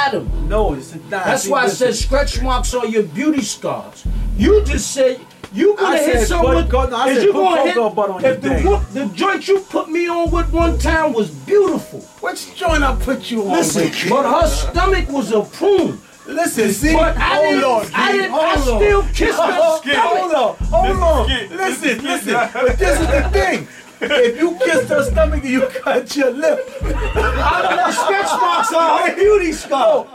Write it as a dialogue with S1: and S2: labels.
S1: Adam.
S2: No, it's not.
S1: That's why I said stretch marks are your beauty scars. You just said you gonna hit someone. If the joint you put me on with one time was beautiful.
S2: Which joint I put you on?
S1: Listen, but her stomach was a prune.
S2: Listen, see,
S1: but I still kissed her stomach.
S2: Hold on. Listen. But this is the thing. If you kissed her stomach and you cut your lip,
S1: The stretch marks are her beauty scar.